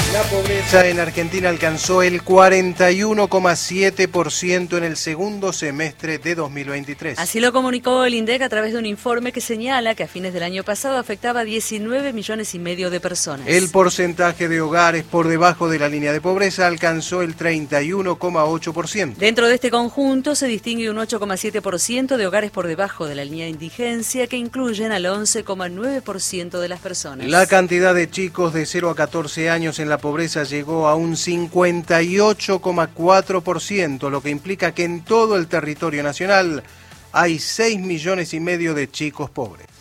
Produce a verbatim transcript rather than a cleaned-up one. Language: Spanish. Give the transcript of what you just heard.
La pobreza en Argentina alcanzó el cuarenta y uno coma siete por ciento en el segundo semestre de dos mil veintitrés. Así lo comunicó el INDEC a través de un informe que señala que a fines del año pasado afectaba a diecinueve millones y medio de personas. El porcentaje de hogares por debajo de la línea de pobreza alcanzó el treinta y uno coma ocho por ciento. Dentro de este conjunto se distingue un ocho coma siete por ciento de hogares por debajo de la línea de indigencia, que incluyen al once coma nueve por ciento de las personas. La cantidad de chicos de cero a catorce años en la pobreza llegó a un cincuenta y ocho coma cuatro por ciento, lo que implica que en todo el territorio nacional hay seis millones y medio de chicos pobres.